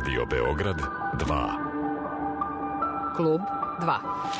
Radio Beograd 2. Klub 2.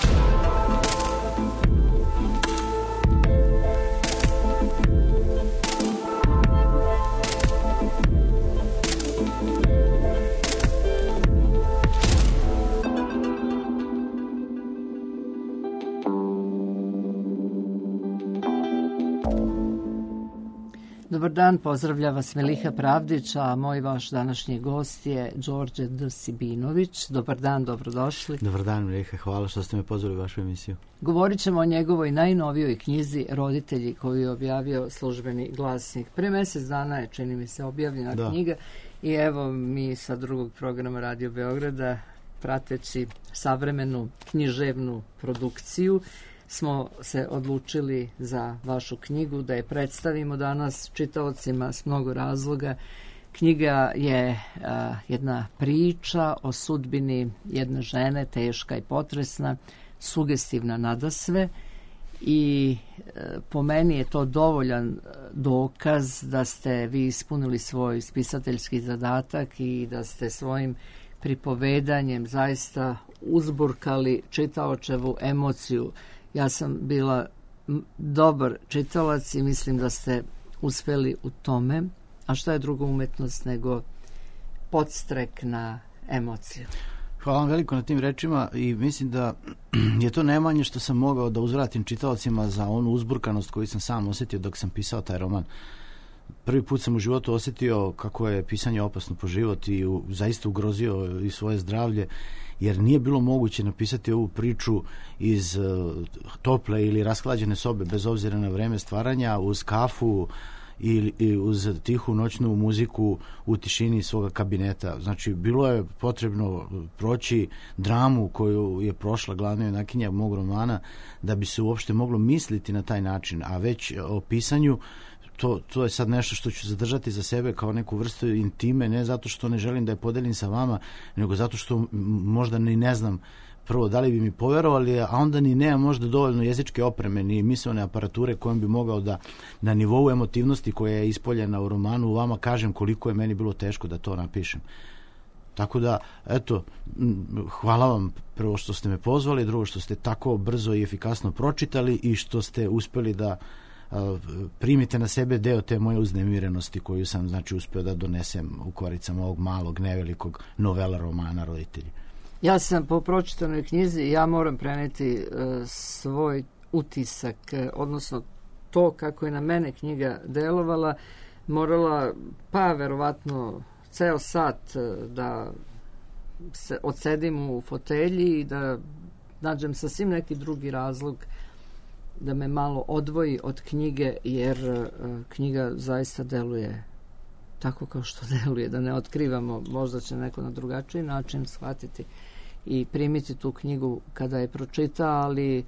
Dobar dan, pozdravlja vas Miliha Pravdić, a moj vaš današnji gost je Đorđe D. Sibinović. Dobar dan, dobrodošli. Dobar dan, Miliha, hvala što ste me pozvali u vašu emisiju. Govorit ćemo o njegovoj najnovijoj knjizi Roditelji, koju je objavio Službeni glasnik. Pre mjesec dana je, čini mi se, objavljena knjiga i evo mi sa drugog programa Radio Beograda, prateći savremenu književnu produkciju, smo se odlučili za vašu knjigu da je predstavimo danas čitaocima s mnogo razloga. Knjiga je jedna priča o sudbini jedne žene, teška i potresna, sugestivna nadasve i po meni je to dovoljan dokaz da ste vi ispunili svoj spisateljski zadatak i da ste svojim pripovedanjem zaista uzburkali čitaočevu emociju. Ja sam bila dobar čitalac i mislim da ste uspjeli u tome. A šta je druga umetnost nego podstrek na emociju? Hvala vam veliko na tim rečima i mislim da je to najmanje što sam mogao da uzvratim čitaocima za onu uzburkanost koju sam sam osjetio dok sam pisao taj roman. Prvi put sam u životu osjetio kako je pisanje opasno po život i zaista ugrozio i svoje zdravlje, jer nije bilo moguće napisati ovu priču iz tople ili rashlađene sobe, bez obzira na vreme stvaranja, uz kafu i uz tihu noćnu muziku u tišini svoga kabineta. Znači, bilo je potrebno proći dramu koju je prošla glavna junakinja mog romana da bi se uopšte moglo misliti na taj način, a već o pisanju to je sad nešto što ću zadržati za sebe kao neku vrstu intime, ne zato što ne želim da je podelim sa vama, nego zato što možda ni ne znam prvo da li bi mi poverovali, a onda ni nema možda dovoljno jezičke opreme ni misaone aparature kojom bi mogao da na nivou emotivnosti koja je ispoljena u romanu vama kažem koliko je meni bilo teško da to napišem. Tako da, eto, hvala vam prvo što ste me pozvali, drugo što ste tako brzo i efikasno pročitali i što ste uspeli da primite na sebe deo te moje uznemirenosti koju sam, znači, uspeo da donesem u koricama ovog malog, nevelikog novela romana Roditelji. Ja sam po pročitanoj knjizi, ja moram preneti svoj utisak, odnosno to kako je na mene knjiga delovala, morala, pa verovatno ceo sat da se odsedim u fotelji i da nađem sasvim neki drugi razlog da me malo odvoji od knjige, jer knjiga zaista deluje tako kao što deluje, da ne otkrivamo, možda će neko na drugačiji način shvatiti i primiti tu knjigu kada je pročita, ali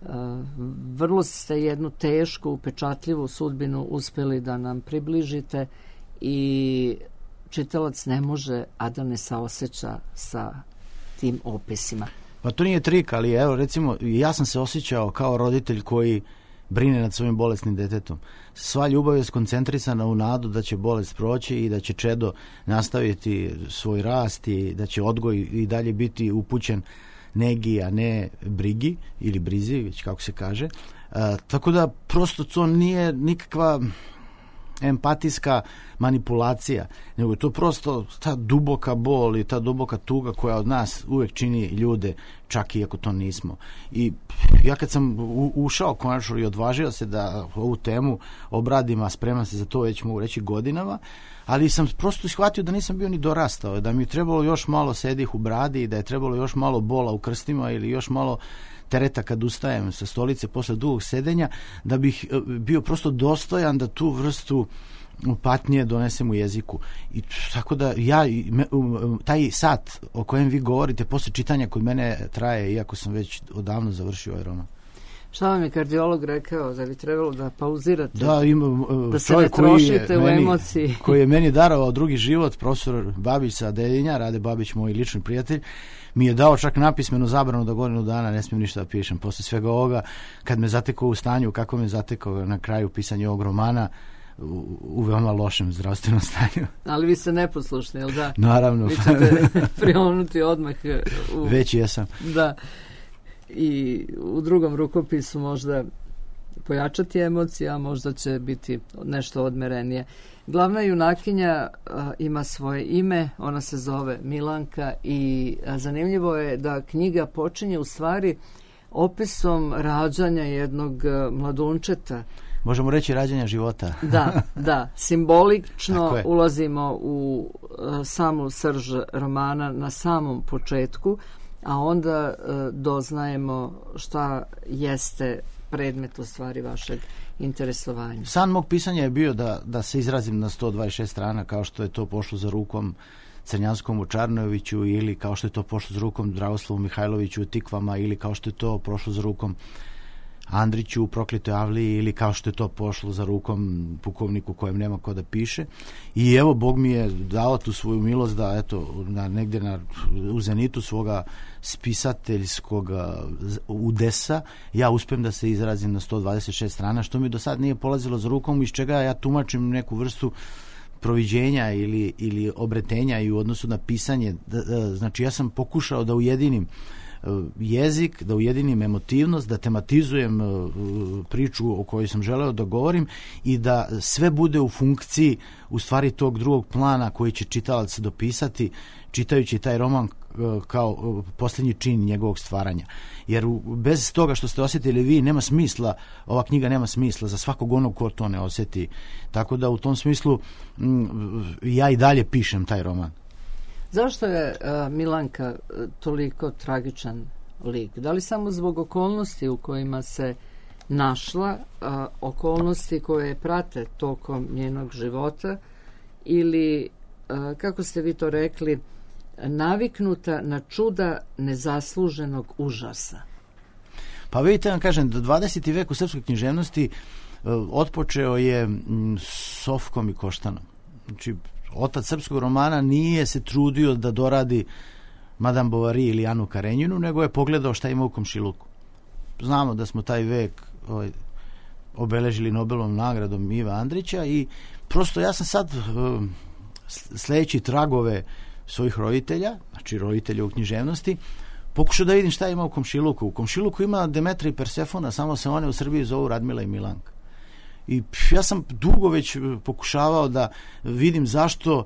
vrlo ste jednu tešku, upečatljivu sudbinu uspjeli da nam približite i čitalac ne može, a da ne saoseća sa tim opisima. Pa to nije trik, ali evo recimo ja sam se osjećao kao roditelj koji brine nad svojim bolesnim detetom. Sva ljubav je skoncentrisana u nadu da će bolest proći i da će čedo nastaviti svoj rast i da će odgoj i dalje biti upućen negi, a ne brigi ili brizi, već kako se kaže. Tako da prosto to nije nikakva empatijska manipulacija, nego to prosto ta duboka bol i ta duboka tuga koja od nas uvek čini ljude, čak i ako to nismo. I ja kad sam ušao konačno i odvažio se da ovu temu obradim, a spreman se za to već mogu reći godinama, ali sam prosto shvatio da nisam bio ni dorastao, da mi je trebalo još malo sedih u bradi i da je trebalo još malo bola u krstima ili još malo tereta kad ustajem sa stolice posle dugog sedenja, da bih bio prosto dostojan da tu vrstu patnje donesem u jeziku. I tako da ja, taj sat o kojem vi govorite posle čitanja kod mene traje, iako sam već odavno završio ovaj roman. Šta vam je kardiolog rekao? Da bi trebalo da pauzirate? Da, da se ne trošite u emociji. Koji je meni darovao drugi život, profesor Babić sa Dedinja, Rade Babić, moj lični prijatelj, mi je dao čak napismenu zabranu da godinu dana ne smijem ništa da pišem. Posle svega ovoga, kad me zatekao u stanju, kako me zatekao na kraju pisanja ovog romana, u veoma lošem zdravstvenom stanju. Ali vi ste neposlušni, jel da? Naravno. Vi ćete prionuti odmah. Već jesam. Da. I u drugom rukopisu možda pojačati emocije, a možda će biti nešto odmerenije. Glavna junakinja ima svoje ime, ona se zove Milanka i zanimljivo je da knjiga počinje u stvari opisom rađanja jednog mladunčeta. Možemo reći rađanja života. Da, simbolično ulazimo u samu srž romana na samom početku, a onda doznajemo šta jeste predmet u stvari vašeg interesovanja. San mog pisanja je bio da se izrazim na 126 strana, kao što je to pošlo za rukom Crnjanskom u Čarnojeviću, ili kao što je to pošlo za rukom Dragoslavu Mihajloviću u Tikvama, ili kao što je to prošlo za rukom Andriću u Prokletoj Avliji, ili kao što je to pošlo za rukom pukovniku kojem nema ko da piše. I evo, Bog mi je dao tu svoju milost da eto, negdje u zenitu svoga spisateljskog udesa ja uspem da se izrazim na 126 strana, što mi do sad nije polazilo za rukom, iz čega ja tumačim neku vrstu proviđenja ili obretenja i u odnosu na pisanje. Znači, ja sam pokušao da ujedinim jezik, da ujedinim emotivnost, da tematizujem priču o kojoj sam želeo da govorim i da sve bude u funkciji u stvari tog drugog plana koji će čitalac dopisati čitajući taj roman kao posljednji čin njegovog stvaranja. Jer bez toga što ste osjetili vi, nema smisla, ova knjiga nema smisla za svakog onog ko to ne osjeti. Tako da u tom smislu ja i dalje pišem taj roman. Zašto je Milanka toliko tragičan lik? Da li samo zbog okolnosti u kojima se našla, okolnosti koje prate tokom njenog života, ili, kako ste vi to rekli, naviknuta na čuda nezasluženog užasa? Pa vidite, vam kažem, 20. vek u srpskoj književnosti otpočeo je Sofkom i Koštanom. Znači, otac srpskog romana nije se trudio da doradi Madame Bovary ili Anu Karenjinu, nego je pogledao šta ima u komšiluku. Znamo da smo taj vek obeležili Nobelovom nagradom Iva Andrića i prosto ja sam sad sledeći tragove svojih roditelja, znači roditelja u književnosti, pokušao da vidim šta ima u komšiluku. U komšiluku ima Demetra i Persefona, samo se one u Srbiji zovu Radmila i Milanka. I ja sam dugo već pokušavao da vidim zašto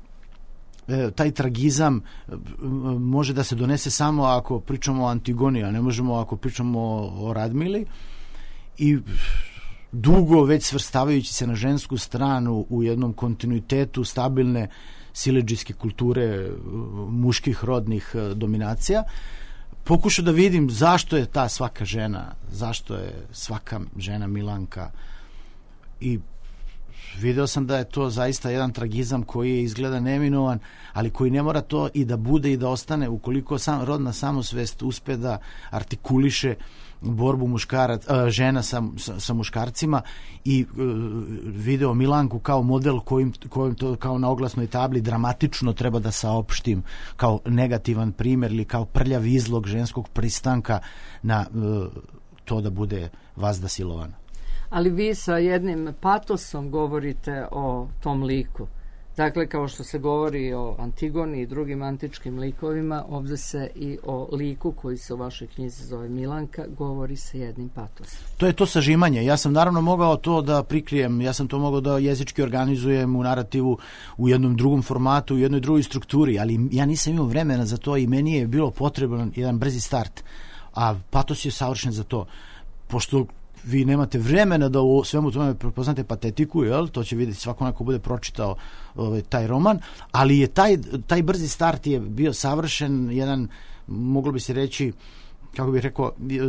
taj tragizam može da se donese samo ako pričamo o Antigoni, a ne možemo ako pričamo o Radmili. I dugo već svrstavajući se na žensku stranu u jednom kontinuitetu stabilne siledžijske kulture muških rodnih dominacija, pokušao da vidim zašto je ta svaka žena, zašto je svaka žena Milanka. I video sam da je to zaista jedan tragizam koji je izgleda neminovan, ali koji ne mora to i da bude i da ostane ukoliko rodna samosvest uspe da artikuliše borbu žena sa muškarcima i video Milanku kao model kojim to kao na oglasnoj tabli dramatično treba da saopštim kao negativan primjer ili kao prljav izlog ženskog pristanka na to da bude vazda silovana. Ali vi sa jednim patosom govorite o tom liku. Dakle, kao što se govori o Antigoni i drugim antičkim likovima, ovdje se i o liku koji se u vašoj knjizi zove Milanka govori sa jednim patosom. To je to sažimanje. Ja sam naravno mogao to da prikrijem, ja sam to mogao da jezički organizujem u narativu u jednom drugom formatu, u jednoj drugoj strukturi, ali ja nisam imao vremena za to i meni je bilo potreban jedan brzi start. A patos je savršen za to. Pošto vi nemate vremena da u svemu tome prepoznate patetiku, jel? To će vidjeti svako neko bude pročitao taj roman, ali je taj brzi start je bio savršen, jedan, moglo bi se reći, kako bih rekao,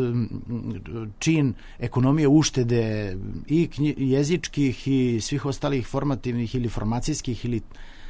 čin ekonomije uštede i jezičkih i svih ostalih formativnih ili formacijskih ili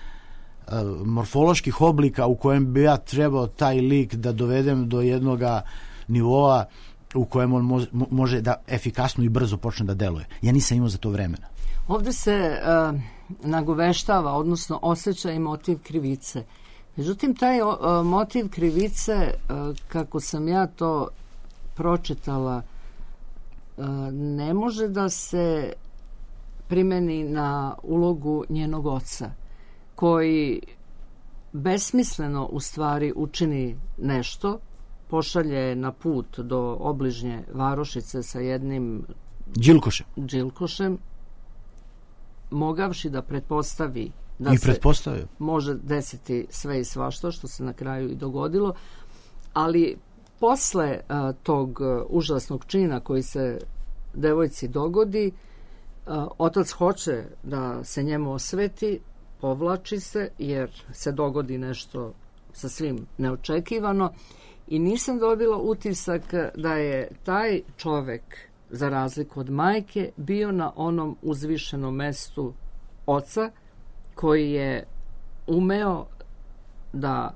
morfoloških oblika u kojem bi ja trebao taj lik da dovedem do jednoga nivoa u kojem on može da efikasno i brzo počne da deluje. Ja nisam imao za to vremena. Ovdje se nagoveštava, odnosno osjeća i motiv krivice. Međutim, taj motiv krivice, kako sam ja to pročitala, ne može da se primeni na ulogu njenog oca, koji besmisleno u stvari učini nešto, pošalje na put do obližnje varošice sa jednim Đilkošem, mogavši da pretpostavi da se može desiti sve i svašta, što se na kraju i dogodilo, ali posle tog užasnog čina koji se devojci dogodi, otac hoće da se njemu osveti, povlači se jer se dogodi nešto sasvim neočekivano i nisam dobila utisak da je taj čovek, za razliku od majke, bio na onom uzvišenom mestu oca koji je umeo da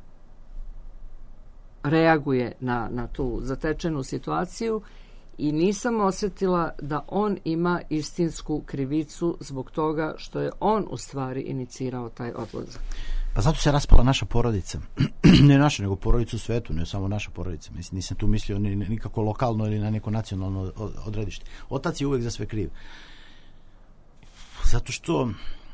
reaguje na tu zatečenu situaciju i nisam osjetila da on ima istinsku krivicu zbog toga što je on u stvari inicirao taj odlazak. Pa zato se raspala naša porodica. Ne naša, nego porodica u svetu, ne samo naša porodica. Mislim, nisam tu mislio nikako lokalno ili na neko nacionalno odredište. Otac je uvek za sve kriv. Zato što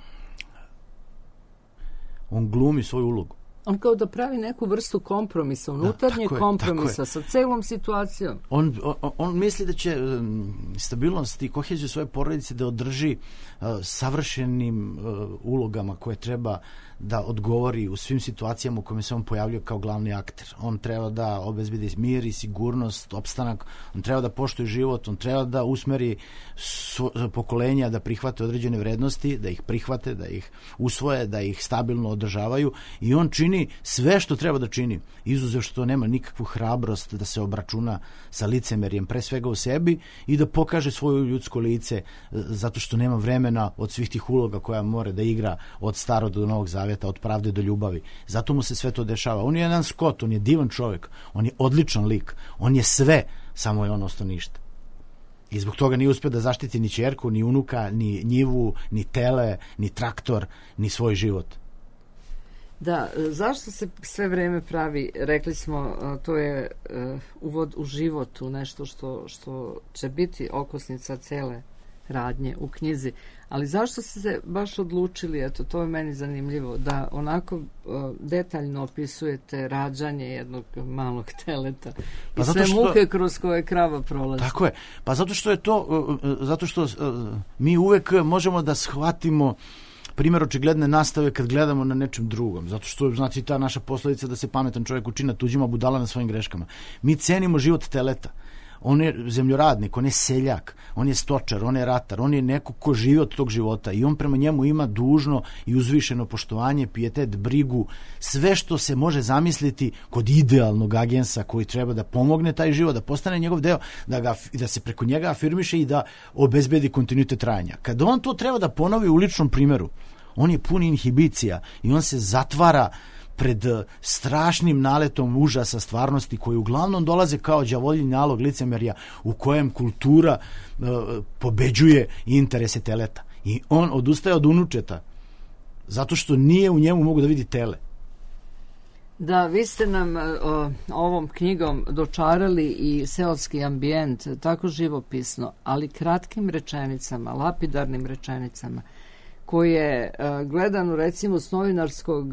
on glumi svoju ulogu. On kao da pravi neku vrstu kompromisa, unutarnjeg kompromisa sa celom situacijom. On misli da će stabilnost i koheziju svoje porodice da održi savršenim ulogama koje treba da odgovori u svim situacijama u kojima se on pojavljuje kao glavni akter. On treba da obezbedi mir i sigurnost, opstanak, on treba da poštuje život, on treba da usmeri pokolenja da prihvate određene vrednosti, da ih prihvate, da ih usvoje, da ih stabilno održavaju i on čini sve što treba da čini, izuzev što nema nikakvu hrabrost da se obračuna sa licemerjem, pre svega u sebi i da pokaže svoje ljudsko lice zato što nema vremena od svih tih uloga koja mora da igra od starog do novog zaveta, od pravde do ljubavi. Zato mu se sve to dešava. On je jedan Scott, on je divan čovjek, on je odličan lik, on je sve, samo je on ostao ništa. I zbog toga nije uspio da zaštiti ni ćerku, ni unuka, ni njivu, ni tele, ni traktor, ni svoj život. Da, zašto se sve vreme pravi, rekli smo, to je uvod u život, u nešto što će biti okosnica cele radnje u knjizi, ali zašto ste se baš odlučili, eto, to je meni zanimljivo, da onako detaljno opisujete rađanje jednog malog teleta i sve muke kroz koje krava prolazi? Tako je, pa zato što je to, zato što mi uvek možemo da shvatimo primjer očigledne nastave kad gledamo na nečem drugom, zato što znači ta naša poslovica da se pametan čovjek uči na tuđima, budala na svojim greškama. Mi cenimo život teleta. On je zemljoradnik, on je seljak, on je stočar, on je ratar, on je neko ko živi od tog života i on prema njemu ima dužno i uzvišeno poštovanje, pijetet, brigu, sve što se može zamisliti kod idealnog agensa koji treba da pomogne taj život, da postane njegov deo, da se preko njega afirmiše i da obezbedi kontinuitet trajanja. Kada on to treba da ponovi u ličnom primjeru, on je pun inhibicija i on se zatvara pred strašnim naletom užasa stvarnosti koji uglavnom dolaze kao đavoljin nalog licemerja u kojem kultura pobeđuje interese teleta. I on odustaje od unučeta zato što nije u njemu mogu da vidi tele. Da, vi ste nam ovom knjigom dočarali i seoski ambijent tako živopisno, ali kratkim rečenicama, lapidarnim rečenicama, koje gledano recimo s novinarskog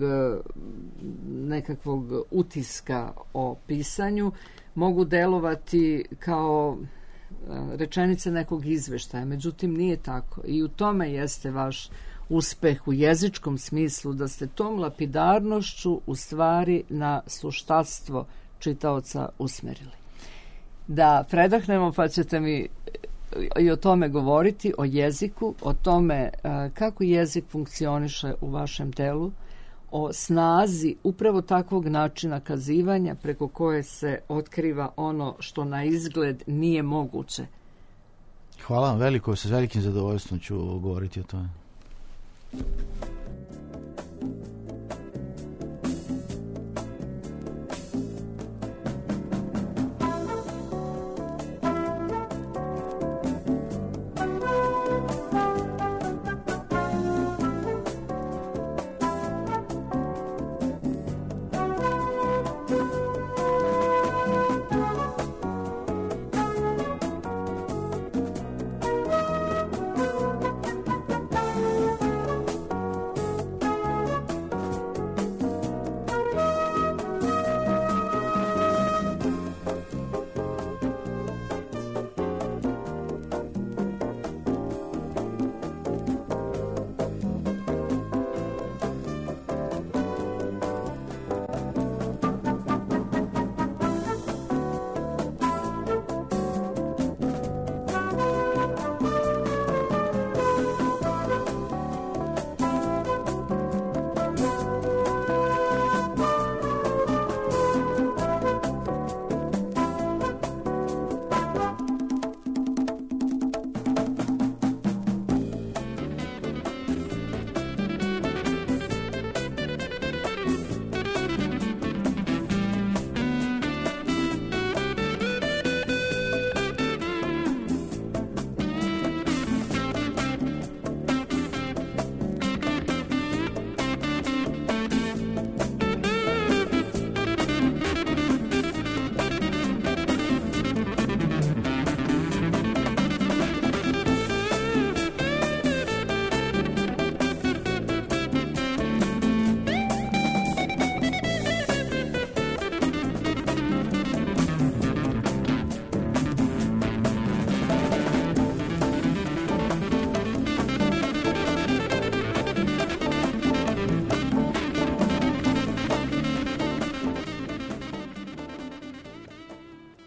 nekakvog utiska o pisanju mogu delovati kao rečenice nekog izveštaja, međutim nije tako i u tome jeste vaš uspeh u jezičkom smislu, da ste tom lapidarnošću u stvari na suštatstvo čitaoca usmerili. Da predahnemo pa ćete mi i o tome govoriti, o jeziku, o tome kako jezik funkcioniše u vašem telu, o snazi upravo takvog načina kazivanja preko koje se otkriva ono što na izgled nije moguće. Hvala vam veliko, sa velikim zadovoljstvom ću govoriti o tome.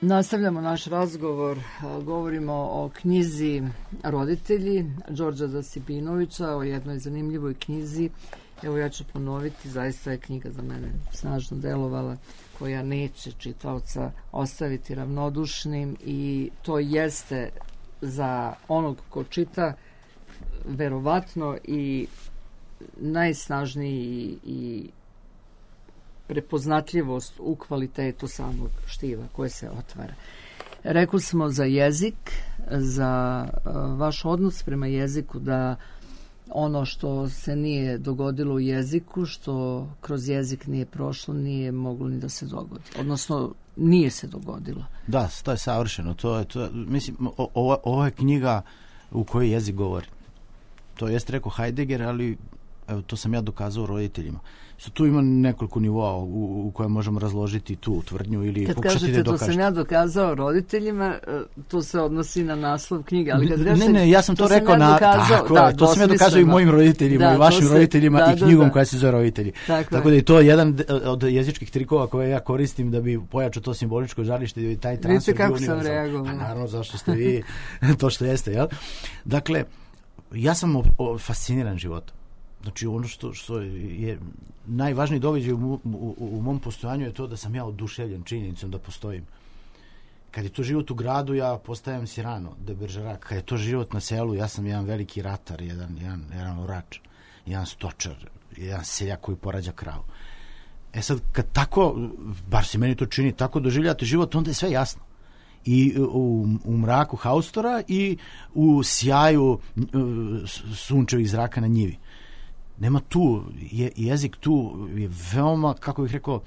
Nastavljamo naš razgovor, govorimo o knjizi Roditelji Đorđa Dasipinovića, o jednoj zanimljivoj knjizi. Evo ja ću ponoviti, zaista je knjiga za mene snažno delovala, koja neće čitaoca ostaviti ravnodušnim i to jeste za onog ko čita verovatno i najsnažniji i prepoznatljivost u kvalitetu samog štiva koje se otvara. Rekli smo za jezik, za vaš odnos prema jeziku, da ono što se nije dogodilo u jeziku, što kroz jezik nije prošlo, nije moglo ni da se dogodi. Odnosno, nije se dogodilo. Da, to je savršeno. Mislim, ovo je knjiga u kojoj jezik govori. To jeste rekao Heidegger, ali evo, to sam ja dokazao roditeljima. Tu ima nekoliko nivoa u koje možemo razložiti tu tvrdnju ili kad pokušati kažete, da dokažete. To sam ja dokazao roditeljima, to se odnosi na naslov knjige. Ali kad ne, ja sam to rekao to sam ja dokazao i mojim roditeljima i vašim roditeljima i knjigom koja se zove Roditelji. Tako da je to jedan od jezičkih trikova koje ja koristim da bi pojačao to simboličko žarište i taj transfer. Vidite kako sam reagovao. Pa naravno, zašto ste vi to što jeste, jel? Dakle, ja sam fasciniran životom. Znači, ono što je najvažniji događaj u mom postojanju je to da sam ja oduševljen činjenicom da postojim. Kad je to život u gradu, ja postajem Sirano de Bergerac. Kad je to život na selu, ja sam jedan veliki ratar, jedan orač, jedan stočar, jedan seljak koji porađa kravu. E sad, kad tako, bar se meni to čini, tako doživljate život, onda je sve jasno. I u mraku haustora i u sjaju sunčevih zraka na njivi. Nema tu, jezik tu je veoma, kako bih rekao,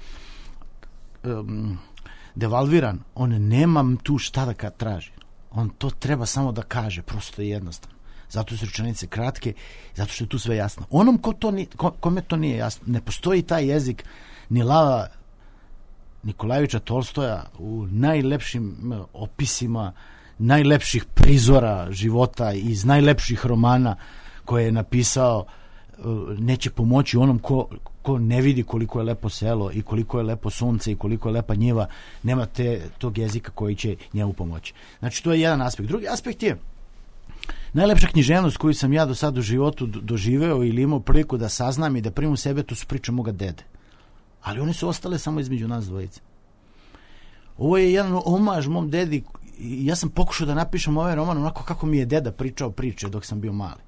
devalviran. On nema tu šta da traži. On to treba samo da kaže, prosto je jednostavno. Zato su rečenice kratke, zato što je tu sve jasno. Onom kome to nije jasno, ne postoji taj jezik ni Lava Nikolajevića Tolstoja u najlepšim opisima najlepših prizora života iz najlepših romana koje je napisao, neće pomoći onom ko ne vidi koliko je lepo selo i koliko je lepo sunce i koliko je lepa njiva, nema tog jezika koji će njemu pomoći. Znači, to je jedan aspekt. Drugi aspekt je najlepša književnost koju sam ja do sada u životu doživeo ili imao priliku da saznam i da primim u sebe, to su priče moga dede. Ali one su ostale samo između nas dvojice. Ovo je jedan omaž mom dedi. Ja sam pokušao da napišem ovaj roman onako kako mi je deda pričao priče dok sam bio mali.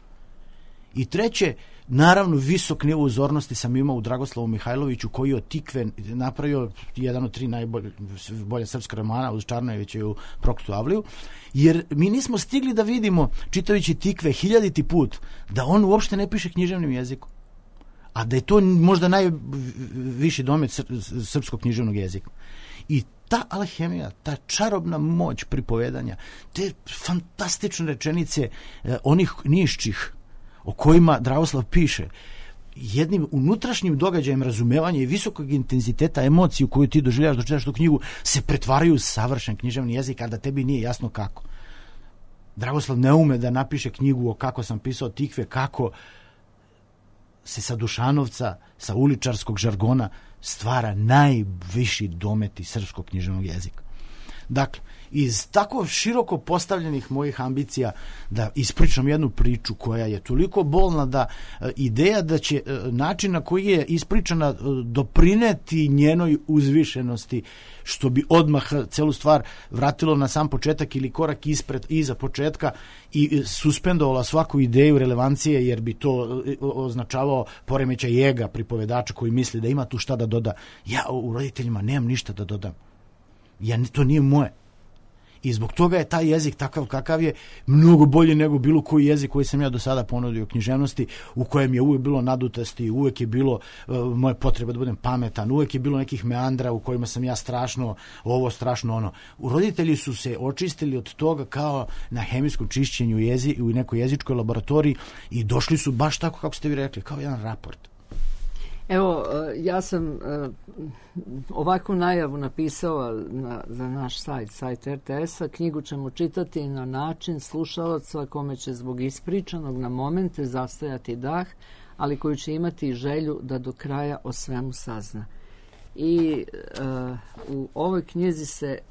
I treće, naravno, visok nivo uzornosti sam imao u Dragoslavu Mihajloviću, koji je od Tikve napravio jedan od 3 najbolje srpska romana, uz Čarnojevića i u Prokletu Avliju, jer mi nismo stigli da vidimo, čitajući Tikve 1000. put, da on uopšte ne piše književnim jezikom. A da je to možda najviši domet srpskog književnog jezika. I ta alhemija, ta čarobna moć pripovedanja, te fantastične rečenice onih nišćih o kojima Dragoslav piše, jednim unutrašnjim događajem razumevanja i visokog intenziteta emociju koju ti doživljaš dok čitaš tu knjigu se pretvaraju u savršen književni jezik, a da tebi nije jasno kako. Dragoslav ne ume da napiše knjigu o kako sam pisao Tikve, kako se sa Dušanovca, sa uličarskog žargona stvara najviši dometi srpskog književnog jezika. Dakle, iz tako široko postavljenih mojih ambicija da ispričam jednu priču koja je toliko bolna da ideja da će način na koji je ispričana doprineti njenoj uzvišenosti, što bi odmah celu stvar vratilo na sam početak ili korak iza početka i suspendovala svaku ideju relevancije, jer bi to označavao poremećaj ega pripovedača koji misli da ima tu šta da doda. Ja u Roditeljima nemam ništa da dodam. To nije moje. I zbog toga je taj jezik takav kakav je mnogo bolji nego bilo koji jezik koji sam ja do sada ponudio u književnosti, u kojem je uvek bilo nadutosti, uvek je bilo moje potrebe da budem pametan, uvek je bilo nekih meandra u kojima sam ja strašno ovo, strašno ono. U Roditelji su se očistili od toga kao na hemijskom čišćenju u nekoj jezičkoj laboratoriji i došli su baš tako kako ste vi rekli, kao jedan raport. Evo, ja sam ovakvu najavu napisao za naš sajt RTS-a. Knjigu ćemo čitati na način slušalaca kome će zbog ispričanog na momente zastajati dah, ali koji će imati želju da do kraja o svemu sazna. I u ovoj knjizi se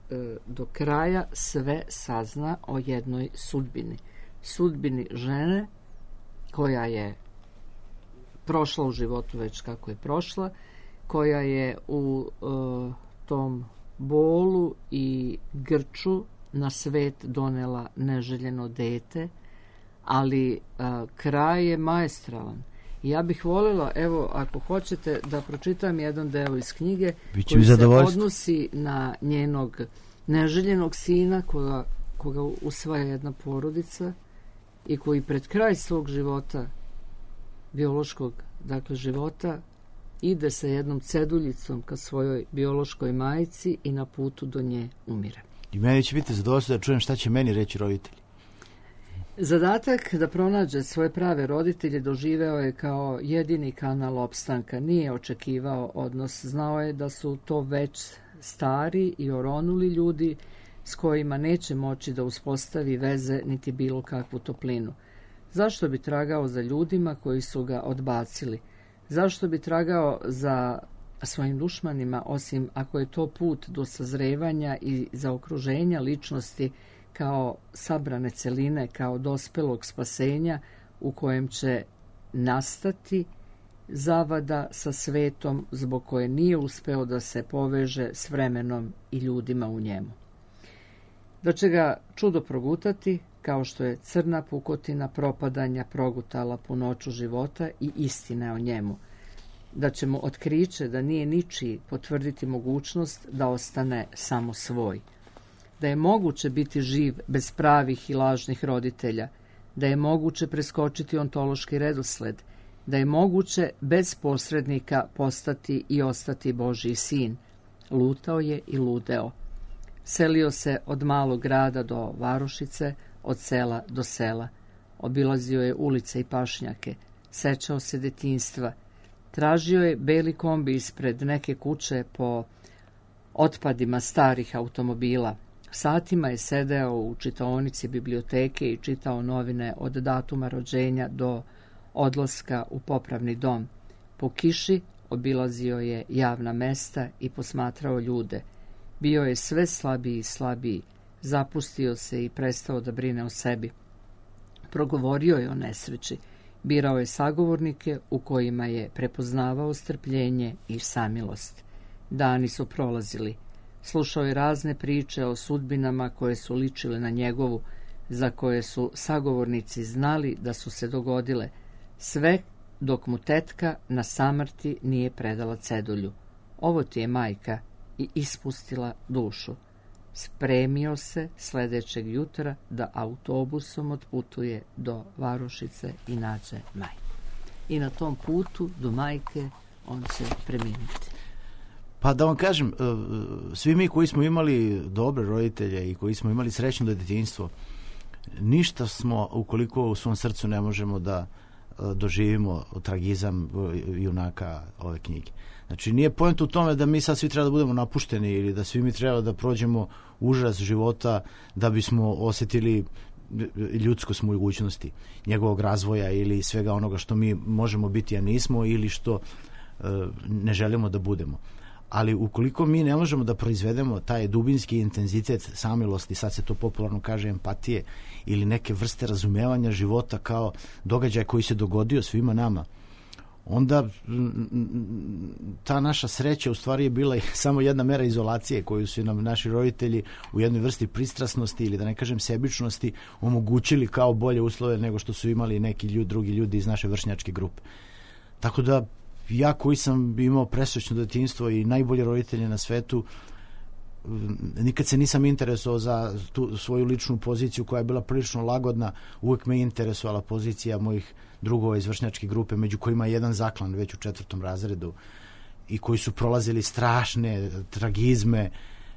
do kraja sve sazna o jednoj sudbini. Sudbini žene koja je prošla u životu već kako je prošla, koja je u tom bolu i grču na svet donela neželjeno dete, ali kraj je maestralan. Ja bih voljela, evo, ako hoćete, da pročitam jedan deo iz knjige koji se odnosi na njenog neželjenog sina koga usvaja jedna porodica i koji pred kraj svog života, biološkog, dakle, života, ide sa jednom ceduljicom ka svojoj biološkoj majci i na putu do nje umire. I meni će biti zadovoljstvo da čujem šta će meni reći roditelji. Zadatak da pronađe svoje prave roditelje doživeo je kao jedini kanal opstanka. Nije očekivao odnos. Znao je da su to već stari i oronuli ljudi s kojima neće moći da uspostavi veze niti bilo kakvu toplinu. Zašto bi tragao za ljudima koji su ga odbacili? Zašto bi tragao za svojim dušmanima, osim ako je to put do sazrevanja i zaokruženja ličnosti kao sabrane celine, kao dospelog spasenja u kojem će nastati zavada sa svetom zbog koje nije uspeo da se poveže s vremenom i ljudima u njemu. Da će ga čudo progutati, kao što je crna pukotina propadanja progutala punoću života i istine o njemu. Da će mu otkriće da nije ničiji potvrditi mogućnost da ostane samo svoj. Da je moguće biti živ bez pravih i lažnih roditelja, da je moguće preskočiti ontološki redosled, da je moguće bez posrednika postati i ostati Božji sin. Lutao je i ludeo. Selio se od malog grada do varošice, od sela do sela. Obilazio je ulice i pašnjake, sećao se detinjstva. Tražio je beli kombi ispred neke kuće po otpadima starih automobila. Satima je sedeo u čitaonici biblioteke i čitao novine od datuma rođenja do odlaska u popravni dom. Po kiši obilazio je javna mesta i posmatrao ljude. Bio je sve slabiji i slabiji. Zapustio se i prestao da brine o sebi. Progovorio je o nesreći. Birao je sagovornike u kojima je prepoznavao strpljenje i samilost. Dani su prolazili. Slušao je razne priče o sudbinama koje su ličile na njegovu, za koje su sagovornici znali da su se dogodile, sve dok mu tetka na samrti nije predala cedulju. Ovo ti je majka, i ispustila dušu. Spremio se sledećeg jutra da autobusom otputuje do varošice i nađe majku. I na tom putu do majke on će preminuti. Pa da vam kažem, svi mi koji smo imali dobre roditelje i koji smo imali srećno detinjstvo, ništa smo, ukoliko u svom srcu ne možemo da doživimo tragizam junaka ove knjige. Znači, nije poenta u tome da mi sad svi treba da budemo napušteni ili da svi mi treba da prođemo užas života da bismo osjetili ljudskost mogućnosti njegovog razvoja ili svega onoga što mi možemo biti, a nismo, ili što ne želimo da budemo. Ali ukoliko mi ne možemo da proizvedemo taj dubinski intenzitet samilosti, sad se to popularno kaže empatije, ili neke vrste razumevanja života kao događaj koji se dogodio svima nama, onda ta naša sreća u stvari je bila samo jedna mera izolacije koju su nam naši roditelji u jednoj vrsti pristrasnosti ili da ne kažem sebičnosti omogućili kao bolje uslove nego što su imali neki drugi ljudi iz naše vršnjačke grupe. Tako da ja koji sam imao presrećno detinjstvo i najbolje roditelje na svetu, nikad se nisam interesovao za tu svoju ličnu poziciju koja je bila prilično lagodna. Uvijek me interesovala pozicija mojih drugova iz vršnjačke grupe, među kojima je jedan zaklan već u 4. razredu i koji su prolazili strašne tragizme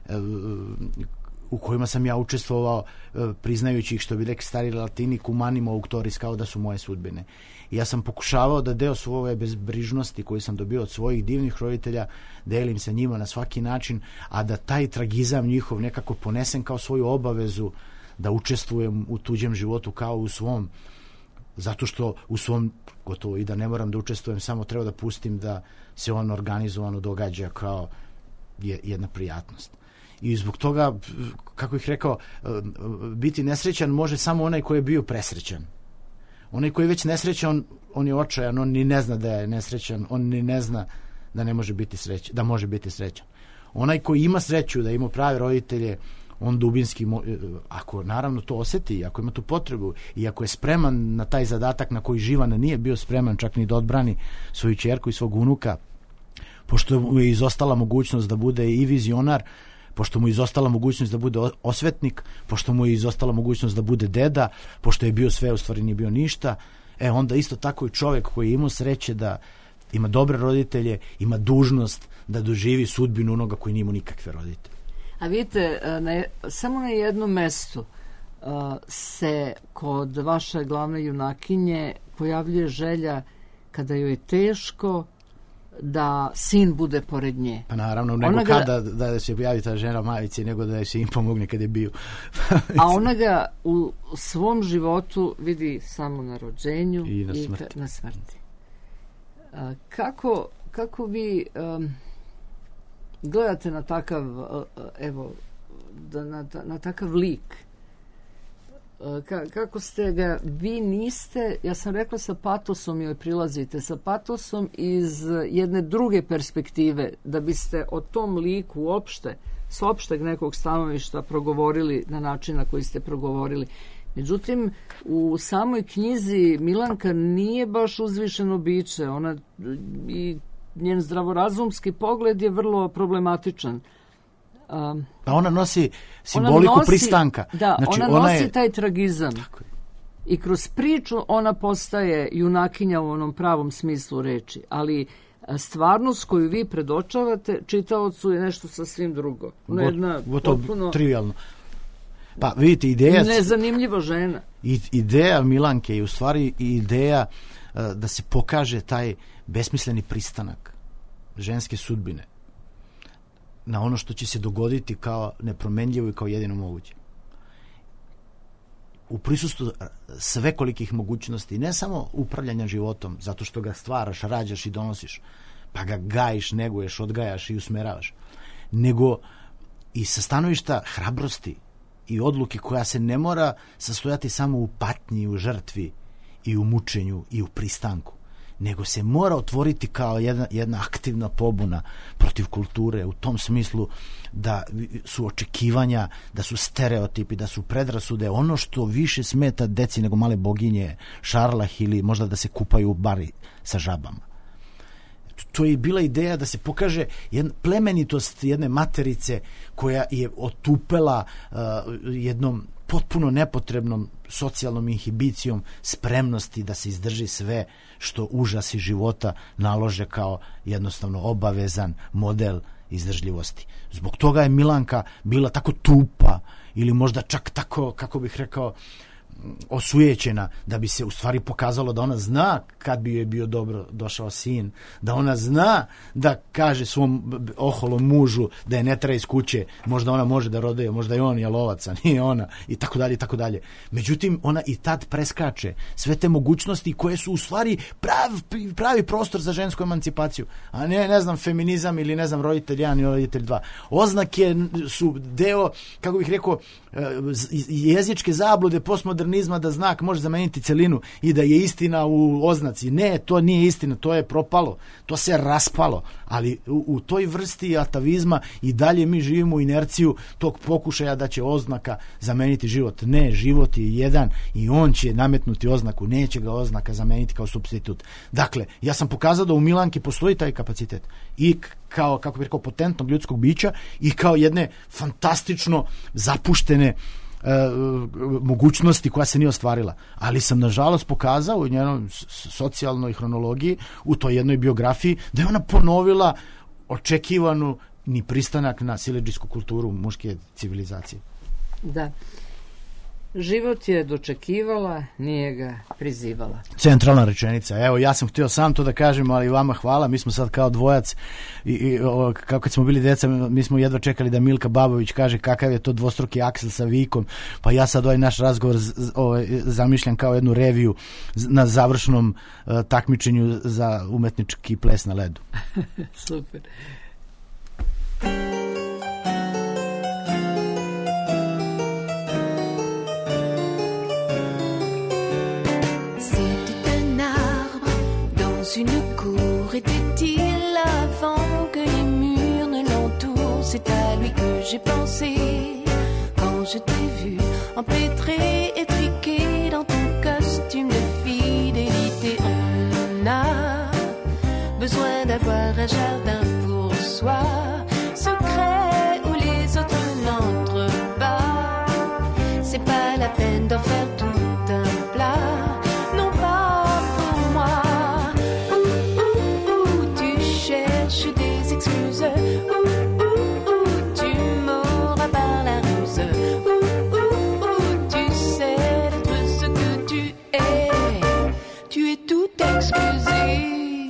u kojima sam ja učestvovao, priznajući ih, što bi rekli stari Latini, cum animo auctoris, kao da su moje sudbine. I ja sam pokušavao da deo svoje bezbrižnosti koju sam dobio od svojih divnih roditelja delim sa njima na svaki način, a da taj tragizam njihov nekako ponesem kao svoju obavezu da učestvujem u tuđem životu kao u svom, zato što u svom gotovo i da ne moram da učestvujem, samo treba da pustim da se on organizovano događa kao jedna prijatnost. I zbog toga, kako ih rekao, biti nesrećan može samo onaj koji je bio presrećan. Onaj koji je već nesrećan, on je očajan, on ni ne zna da je nesrećan, on ni ne zna da ne može biti srećan, da može biti srećan. Onaj koji ima sreću da ima prave roditelje, on dubinski, ako naravno to osjeti, ako ima tu potrebu i ako je spreman na taj zadatak na koji Živan nije bio spreman čak ni da odbrani svoju ćerku i svog unuka, pošto mu je izostala mogućnost da bude i vizionar, pošto mu je izostala mogućnost da bude osvetnik, pošto mu je izostala mogućnost da bude deda, pošto je bio sve, u stvari nije bio ništa, onda isto tako i čovjek koji je imao sreće da ima dobre roditelje, ima dužnost da doživi sudbinu onoga koji nije imao nikakve roditelje. A vidite, samo na jednom mestu se kod vaše glavne junakinje pojavljuje želja kada joj je teško da sin bude pored nje. Pa naravno, nego kada da se pojavi ta žena majici, nego da se im pomogne kada je bio. A ona ga u svom životu vidi samo na rođenju i na smrti. Kako vi gledate na takav na takav lik? Kako ste ga, vi niste, ja sam rekla sa patosom joj prilazite, sa patosom iz jedne druge perspektive, da biste o tom liku uopšte, s opšteg nekog stanovišta progovorili na način na koji ste progovorili. Međutim, u samoj knjizi Milanka nije baš uzvišeno biće, ona i njen zdravorazumski pogled je vrlo problematičan. Pa ona nosi simboliku pristanka. Da, znači, ona nosi taj tragizam. Tako je. I kroz priču ona postaje junakinja u onom pravom smislu reči. Ali stvarnost koju vi predočavate čitaocu je nešto sasvim drugo. Ona je jedna potpuno trivialno. Pa vidite, ideja... Nezanimljiva žena. Ideja Milanke je u stvari ideja da se pokaže taj besmisleni pristanak ženske sudbine na ono što će se dogoditi kao nepromenljivo i kao jedino moguće. U prisustvu svekolikih mogućnosti, ne samo upravljanja životom, zato što ga stvaraš, rađaš i donosiš, pa ga gajiš, neguješ, odgajaš i usmeravaš, nego i sa stanovišta hrabrosti i odluke koja se ne mora sastojati samo u patnji, u žrtvi i u mučenju i u pristanku, nego se mora otvoriti kao jedna aktivna pobuna protiv kulture, u tom smislu da su očekivanja, da su stereotipi, da su predrasude, ono što više smeta deci nego male boginje, šarlah ili možda da se kupaju u bari sa žabama. To je bila ideja da se pokaže plemenitost jedne materice koja je otupela jednom potpuno nepotrebnom socijalnom inhibicijom spremnosti da se izdrži sve što užasi života nalože kao jednostavno obavezan model izdržljivosti. Zbog toga je Milanka bila tako tupa ili možda čak tako, kako bih rekao, osujećena, da bi se u stvari pokazalo da ona zna kad bi joj bio dobro došao sin, da ona zna da kaže svom oholom mužu da je ne tera iz kuće, možda ona može da roduje, možda je on jalovac, a nije ona, i tako dalje, i tako dalje. Međutim, ona i tad preskače sve te mogućnosti koje su u stvari pravi prostor za žensku emancipaciju, a ne znam, feminizam ili ne znam, roditelj 1 i roditelj 2. Oznake su deo, kako bih rekao, jezičke zablude postmodernizma da znak može zameniti celinu i da je istina u oznaci. Ne, to nije istina, to je propalo, to se raspalo, ali u toj vrsti atavizma i dalje mi živimo u inerciju tog pokušaja da će oznaka zameniti život. Ne, život je jedan i on će nametnuti oznaku, neće ga oznaka zameniti kao supstitut. Dakle, ja sam pokazao da u Milanki postoji taj kapacitet i kao, kako bih rekao, potentnog ljudskog bića i kao jedne fantastično zapuštene mogućnosti koja se nije ostvarila. Ali sam nažalost pokazao u njenoj socijalnoj hronologiji, u toj jednoj biografiji, da je ona ponovila očekivanu ni pristanak na siledžijsku kulturu muške civilizacije. Da. Život je dočekivala, nije ga prizivala. Centralna rečenica. Evo, ja sam htio sam to da kažem, ali vama hvala. Mi smo sad kao dvojac i kako smo bili deca, mi smo jedva čekali da Milka Babović kaže kakav je to dvostruki aksel sa vikom, pa ja sad ovaj naš razgovor zamišljam kao jednu reviju na završnom takmičenju za umetnički ples na ledu. Super. c'est à lui que j'ai pensé quand je t'ai vu empêtré, étriqué dans ton costume de fidélité. On a besoin d'avoir un jardin pour soi, secret où les autres n'entrent pas. C'est pas la peine d'en faire tout un plat, non pas pour moi. Tu cherches des excuses, tu m'auras par la ruse. Tu sais d'être ce que tu es tout excusé.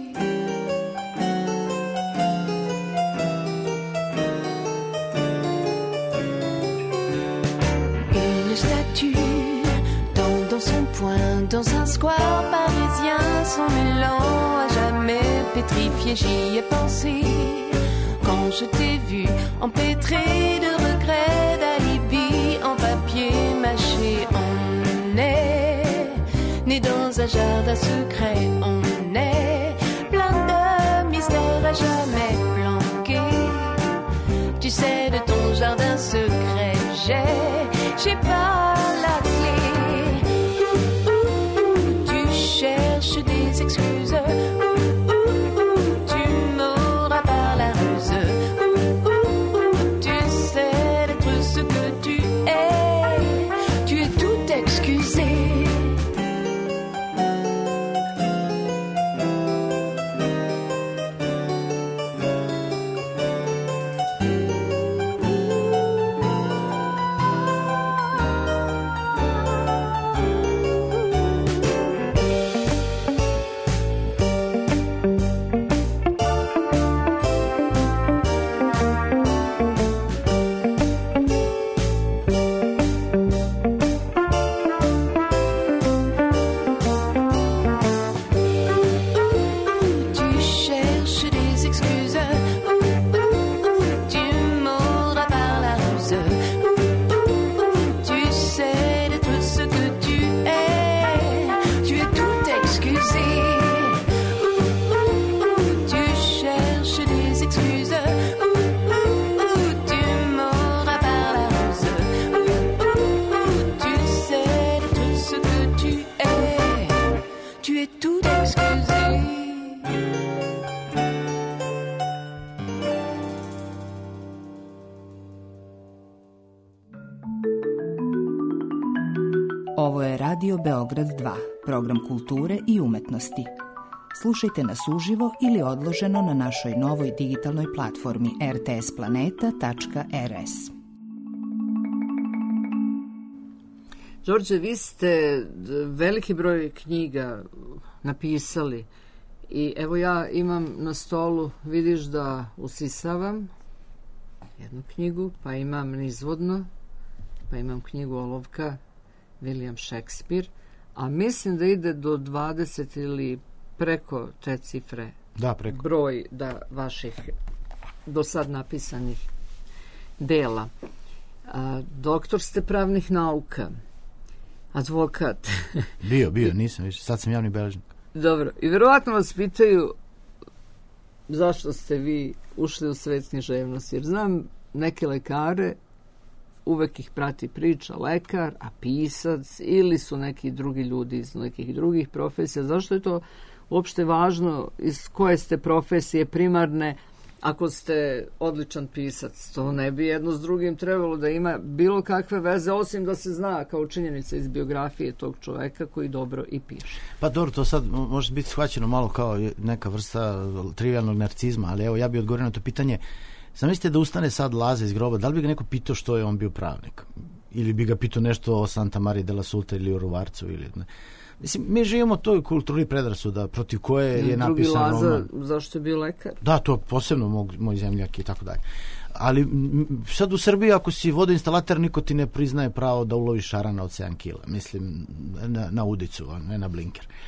Dans un square parisien, son élan à jamais pétrifié, j'y ai pensé quand je t'ai vu empêtré de regrets, d'alibi en papier mâché. On est né dans un jardin secret, on est plein de mystères à jamais planqués. Tu sais de ton jardin secret, j'ai pas la clé. Cherche des excuses, tu m'auras par la ruse. Tu sais d'être ce que tu es tout excusé. Ovo je Radio Beograd 2, program kulture i umetnosti. Slušajte nas uživo ili odloženo na našoj novoj digitalnoj platformi rtsplaneta.rs. Đorđe, vi ste veliki broj knjiga napisali i evo ja imam na stolu, vidiš da usisavam jednu knjigu, pa imam nizvodno, pa imam knjigu Olovka, William Shakespeare, a mislim da ide do 20 ili preko te cifre. Da, preko. Broj vaših do sad napisanih dela. Doktor ste pravnih nauka, advokat. Bio, nisam više, sad sam javni beležnik. Dobro, i verovatno vas pitaju zašto ste vi ušli u svet književnosti, jer znam neke lekare, uvek ih prati priča lekar, a pisac ili su neki drugi ljudi iz nekih drugih profesija. Zašto je to uopšte važno, iz koje ste profesije primarne, ako ste odličan pisac? To ne bi jedno s drugim trebalo da ima bilo kakve veze, osim da se zna kao činjenica iz biografije tog čoveka koji dobro i piše. Pa dobro, to sad može biti shvaćeno malo kao neka vrsta trivialnog narcizma, ali evo ja bih odgovorio na to pitanje. Zamislite da ustane sad Laza iz groba, da li bi ga neko pitao što je on bio pravnik? Ili bi ga pitao nešto o Santa Maria della Sulta ili o Ruvarcu? Ili, ne. Mislim, mi živimo toj kulturi predrasuda protiv koje je napisan roman. Drugi Laza, zašto je bio lekar? Da, to posebno moj zemljak i tako dalje. Ali sad u Srbiji ako si vodoinstalater, niko ti ne priznaje pravo da uloviš šarana od 7 kila. Mislim, na udicu, a ne na blinker.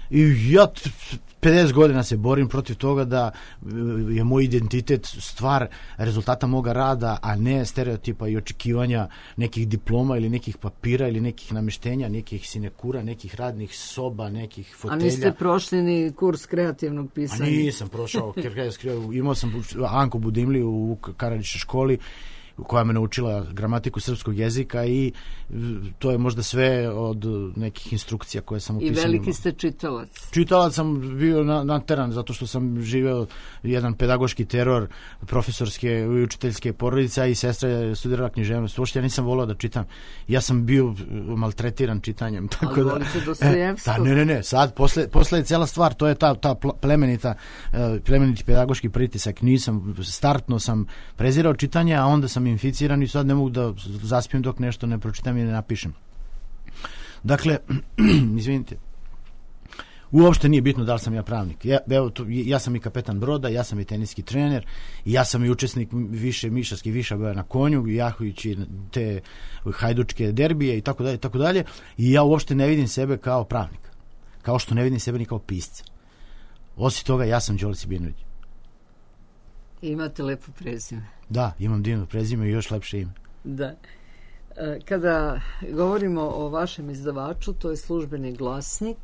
I ja 50 godina se borim protiv toga da je moj identitet stvar rezultata moga rada, a ne stereotipa i očekivanja nekih diploma ili nekih papira ili nekih namještenja, nekih sinekura, nekih radnih soba, nekih fotelja. A niste prošli ni kurs kreativnog pisanja? A nisam prošao. Imao sam Anku Budimliju u Karadžićevoj školi koja me naučila gramatiku srpskog jezika i to je možda sve od nekih instrukcija koje sam upisao. I veliki ste čitalac. Čitalac sam bio nateran zato što sam živeo jedan pedagoški teror profesorske i učiteljske porodice i sestra je studirala književnost. Uopšte ja nisam volao da čitam. Ja sam bio maltretiran čitanjem. Tako ali volite Dostojevskog? Ne. Sad, posle je cela stvar, to je ta plemeniti pedagoški pritisak. Startno sam prezirao čitanje, a onda sam inficiran i sad ne mogu da zaspijem dok nešto ne pročitam i ne napišem. Dakle, izvinite, uopšte nije bitno da li sam ja pravnik. Ja sam i kapetan broda, ja sam i teniski trener, ja sam i učesnik više mišarskih višagoja na konju, jahujući te hajdučke derbije i tako dalje. I ja uopšte ne vidim sebe kao pravnik. Kao što ne vidim sebe ni kao pisca. Osim toga, ja sam Đole Sibinović. Imate lepo prezime. Da, imam divno prezime i još lepše ime. Da. Kada govorimo o vašem izdavaču, to je Službeni glasnik.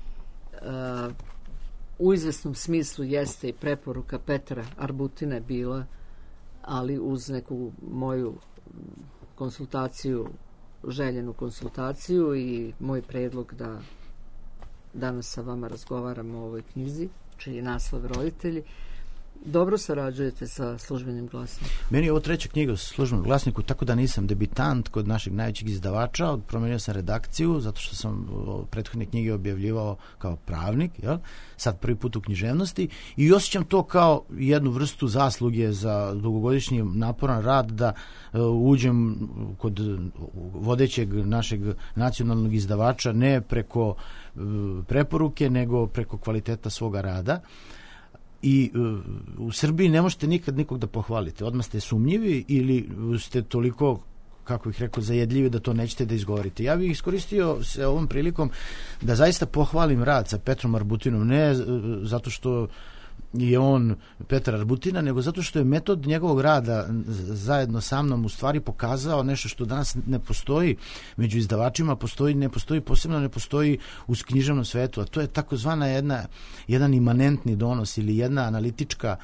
U izvesnom smislu jeste i preporuka Petra Arbutine bila, ali uz neku moju konsultaciju, željenu konsultaciju i moj predlog da danas sa vama razgovaramo o ovoj knjizi, čiji je naslov Roditelji. Dobro sarađujete sa Službenim glasnikom? Meni je ovo treća knjiga u Službenom glasniku, tako da nisam debitant kod našeg najvećeg izdavača. Promenio sam redakciju, zato što sam prethodne knjige objavljivao kao pravnik, jel? Sad prvi put u književnosti i osjećam to kao jednu vrstu zasluge za dugogodišnji naporan rad da uđem kod vodećeg našeg nacionalnog izdavača ne preko preporuke, nego preko kvaliteta svoga rada. I u Srbiji ne možete nikad nikog da pohvalite. Odmah ste sumnjivi ili ste toliko, kako bih rekao, zajedljivi da to nećete da izgovorite. Ja bih iskoristio se ovom prilikom da zaista pohvalim rad sa Petrom Arbutinom. Ne zato što je on Petar Arbutina, nego zato što je metod njegovog rada zajedno sa mnom u stvari pokazao nešto što danas ne postoji među izdavačima, posebno ne postoji u književnom svetu, a to je takozvana jedan imanentni donos ili jedna analitička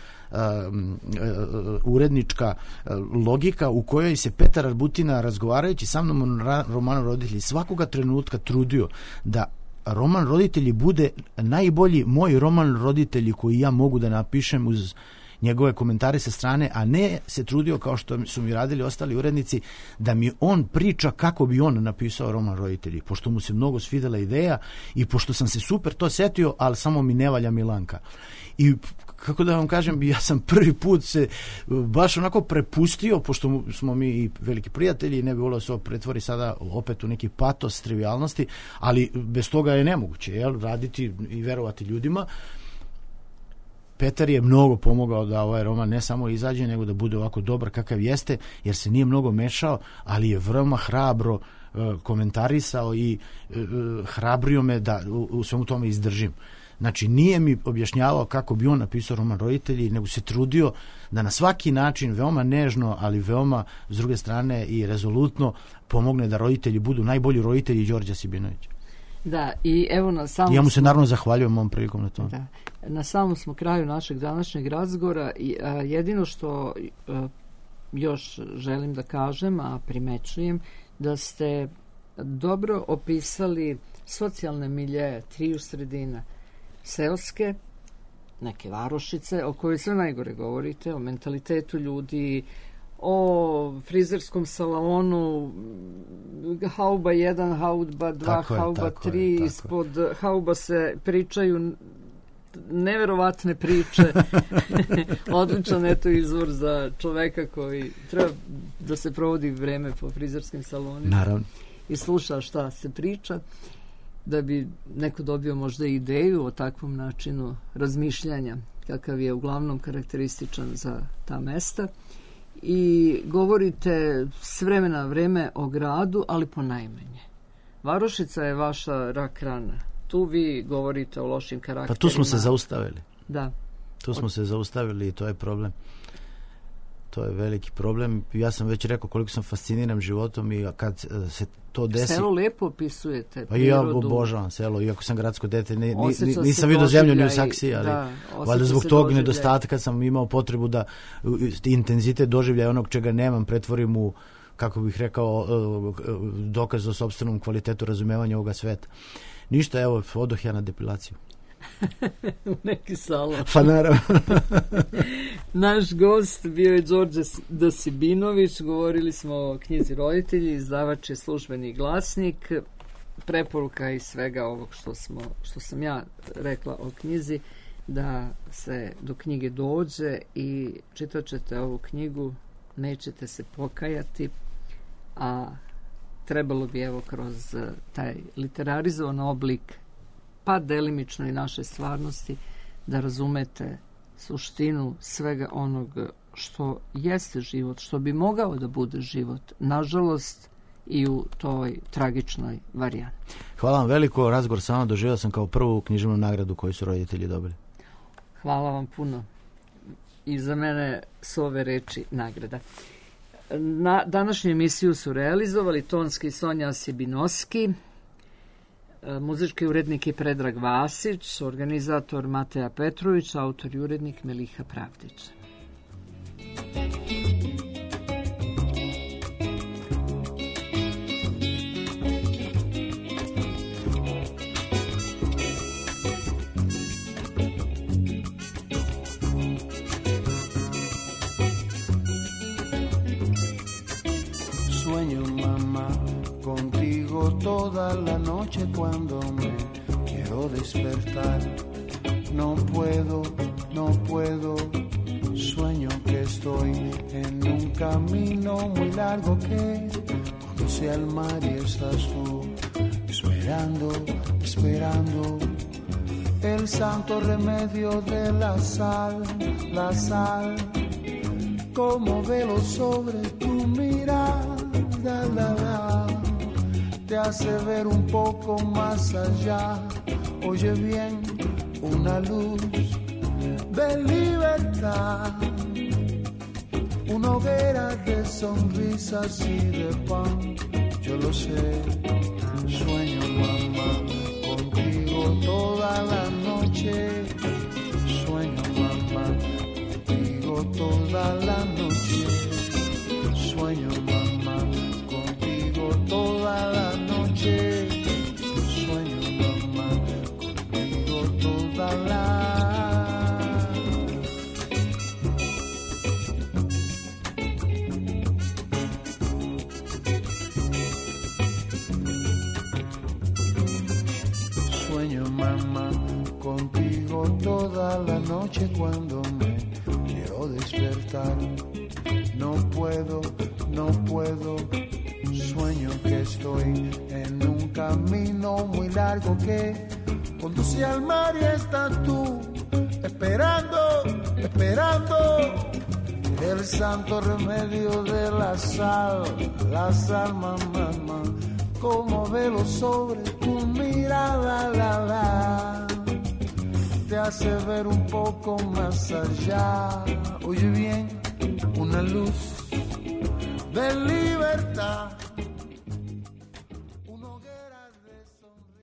urednička logika u kojoj se Petar Arbutina, razgovarajući sa mnom o romanu Roditelji, svakoga trenutka trudio da roman Roditelji bude najbolji moj roman Roditelji koji ja mogu da napišem uz njegove komentare sa strane, a ne se trudio, kao što su mi radili ostali urednici, da mi on priča kako bi on napisao roman Roditelji, pošto mu se mnogo svidela ideja i pošto sam se super to setio, ali samo mi ne valja Milanka. I kako da vam kažem, ja sam prvi put se baš onako prepustio, pošto smo mi i veliki prijatelji, ne bi volio se ovo pretvori sada opet u neki patos trivialnosti, ali bez toga je nemoguće, raditi i verovati ljudima. Petar je mnogo pomogao da ovaj roman ne samo izađe, nego da bude ovako dobar kakav jeste, jer se nije mnogo mešao, ali je veoma hrabro komentarisao i hrabrio me da u svemu tome izdržim. Znači, nije mi objašnjavao kako bi on napisao roman Roditelji, nego se trudio da na svaki način, veoma nežno, ali veoma, s druge strane, i rezolutno pomogne da roditelji budu najbolji roditelji Đorđa Sibinovića. Da, i evo na samom... Ja mu se naravno zahvaljujem ovom prilikom na to. Da. Na samom smo kraju našeg današnjeg razgovora i jedino što još želim da kažem, a primećujem, da ste dobro opisali socijalne miljeje triju sredina, seoske, neke varošice, o kojoj sve najgore govorite, o mentalitetu ljudi, o frizerskom salonu, hauba 1, hauba 2, hauba 3, ispod hauba se pričaju neverovatne priče. Odličan eto izvor za čoveka koji treba da se provodi vreme po frizerskim salonima. Naravno. I sluša šta se priča, da bi neko dobio možda ideju o takvom načinu razmišljanja, kakav je uglavnom karakterističan za ta mesta. I govorite s vremena na vreme o gradu, ali ponajmanje. Varošica je vaša rak rana. tu vi govorite o lošim karakterima. Pa tu smo se zaustavili. Da. Tu smo se zaustavili i to je problem. To je veliki problem. Ja sam već rekao koliko sam fasciniran životom i kad se to desi... Selo lepo opisujete. Pa ja obožavam selo, iako sam gradsko dete, nisam vidio zemlju ni u saksiji, ali valjda zbog tog nedostatka sam imao potrebu da intenzitet doživljaja onog čega nemam pretvorim u, kako bih rekao, dokaz o sopstvenom kvalitetu razumevanja ovoga sveta. Ništa, evo, odoh ja na depilaciju. U neki salon. Pa naravno. Naš gost bio je Đorđe Dosibinović, govorili smo o knjizi Roditelji, izdavač je Službeni glasnik. Preporuka iz svega ovog što sam ja rekla o knjizi, da se do knjige dođe i čitat ćete ovu knjigu, nećete se pokajati, a trebalo bi evo kroz taj literarizovan oblik, pa delimično i naše stvarnosti, da razumete suštinu svega onog što jeste život, što bi mogao da bude život, nažalost, i u toj tragičnoj varijanti. Hvala vam veliko, razgovor sa vama doživio sam kao prvu književnu nagradu koju su roditelji dobili. Hvala vam puno. I za mene su ove reči nagrada. Na današnju emisiju su realizovali tonski Sonja Sibinoski, muzički urednik je Predrag Vasić, organizator Mateja Petrović, autor i urednik Meliha Pravdić. Sueño, mamá, contigo toda la noche cuando me quiero despertar. No puedo, sueño que estoy en un camino muy largo que conduce al mar y estás tú esperando el santo remedio de la sal, como velo sobre tu mirada. Te hace ver un poco más allá. Oye bien, una luz de libertad, una hoguera de sonrisas y de pan. Yo lo sé, sueño, mamá, contigo toda la noche. Sueño, mamá, contigo toda la noche. Sueño, mamá, contigo toda la noche. Sueño, mamá, contigo toda la Sueño, mamá, contigo toda la noche cuando me quiero despertar. No puedo, sueño que estoy en un camino muy largo que conduce al mar y estás tú esperando el santo remedio de la sal, mamá, como velo sobre tu mirada, te hace ver un poco más allá. Oye bien, una luz de libertad.